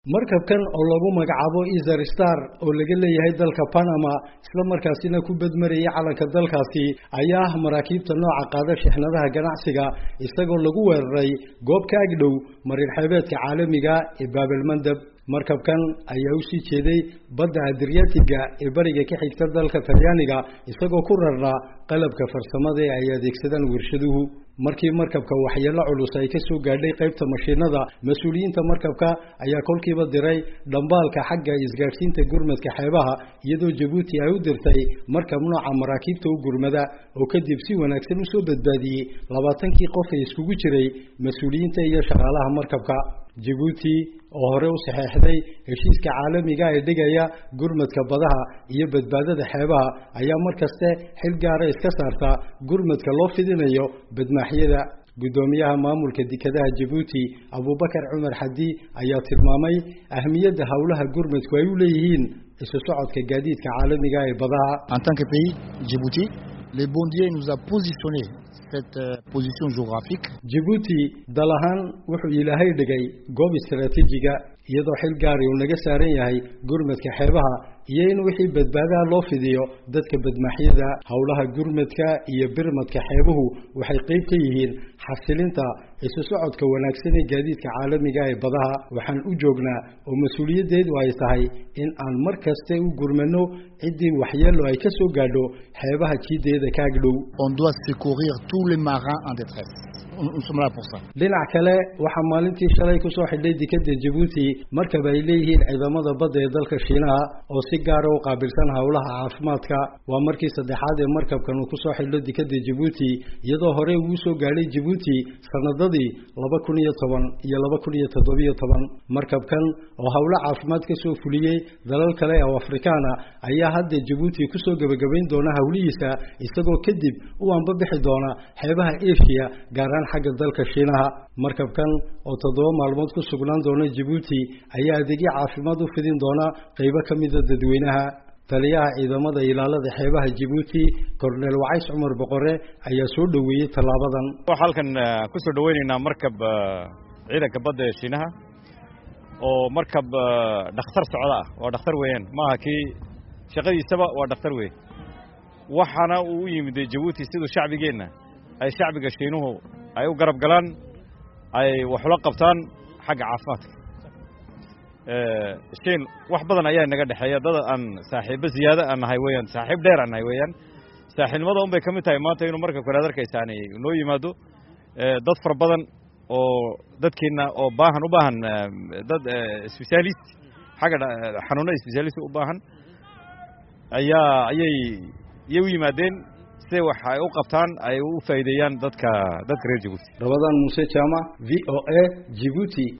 markabkan oo lagu magacaabo Easter Star oo laga leeyahay dalka Panama isla markaasina ku badmarayay calanka dalkaasi ayaa ah maraakiibta nooca qaada shixnadaha ganacsiga isagoo lagu weeraray goob ka agdhow marin xeebeedka caalamiga ee Bab el-Mandeb markabkan ayaa u sii jeeday badda Adriatiga ee bariga ka xigta dalka Talyaaniga isagoo ku rarnaa qalabka farsamada ee ay adeegsadaan warshaduhu markii markabka waxyeello culus ay ka soo gaadhay qaybta mashiinada mas'uuliyiinta markabka ayaa kolkiiba diray dhambaalka xagga isgaarsiinta gurmadka xeebaha iyadoo Djibouti ay u dirtay markab nooca maraakiibta u gurmada oo kadib si wanaagsan u soo badbaadiyay 20kii qof ee iskugu jiray mas'uuliyiinta iyo shaqaalaha markabka Djibouti oo hore u saxeexday heshiiska caalamiga ee dhigaya gurmadka badaha iyo badbaadada xeebaha ayaa markaste xil gaar ah iska saarta gurmadka loo fidinayo badmaaxyada gudoomiyaha maamulka dekedaha Djibouti Abubakar Umar Hadi ayaa tilmaamay ahmiyadda hawlaha gurmadku ay u leeyihiin isu socodka gaadiidka caalamiga ee badaha en tant que pays Djibouti les bondiers nous a positionné cette position géographique Djibouti dalahan wuxuu ilaahay dhigay goob istiraatiijiga iyadoo xil gaar ah uu naga saaran yahay gurmadka xeebaha iyo in wixii badbaadada loo fidiyo dadka badmaaxyada hawlaha gurmadka iyo birmadka xeebuhu waxay qayb ka yihiin xasilinta isu socodka wanaagsan ee gaadiidka caalamiga ee badaha waxaan u joognaa oo mas'uuliyadeedu ay tahay in aan markaste u gurmano cidii waxyeello ay ka soo gaadho xeebaha jiideeda ka agdhow on doit secourir tous les marins en détresse nous sommes là pour ça dhinaca kale waxa maalintii shalay ku soo xidhay dekedda Djibouti markab ay leeyihiin ciidamada badda ee dalka Shiinaha oo si gaar ah u qaabilsan hawlaha caafimaadka waa markii saddexaad ee markabkan uu ku soo xidhay dekedda Djibouti iyadoo hore uu soo gaaray Djibouti sanadadii 2010 iyo 2017 markabkan oo hawlo caafimaad ka soo fuliyay dalal kale oo Afrikaan ah ayaa hadda Djibouti ku soo gabagabayn doona hawlihiisa isagoo kadib u anbabixi doona xeebaha Asia gaaraan xagga dalka Shiinaha markabkan oo 7 maalmood ku sugnaan doona Djibouti ayaa adeegyo caafimaad u fidin doona qaybo kamid ah dadweynaha taliyaha ciidamada ilaalada xeebaha Djibouti Colonel Wacays Umar Boqore ayaa soo dhaweeyay talaabadan halkan ku soo dhaweynayna markab ciidanka badda ee Shiinaha oo markab dhakhtar socda ah waa dhakhtar weeyaan maaha kii shaqadiisaba waa dhakhtar weey waxana uu yimid Djibouti sidoo shacbigeena ay shacbiga Shiinuhu ay u garab galaan ay wax la qabtaan xagga caafimaadka Shiin wax badan ayaa naga dhaxeeya dad aan saaxiibo ziyaada aan nahay weeyaan saaxiib dheer aan nahay weeyaan saaxiibnimada un bay kamid tahay maanta inuu marka kale adarkaysan noo yimaado dad far badan oo dadkeena oo baahan u baahan dad specialist xagga xanuunada specialist u baahan ayay u yimaadeen waxay u qabtaan ay u faa'iideeyaan dadka reer Djibouti Ramadan Muuse Jama VOA Djibouti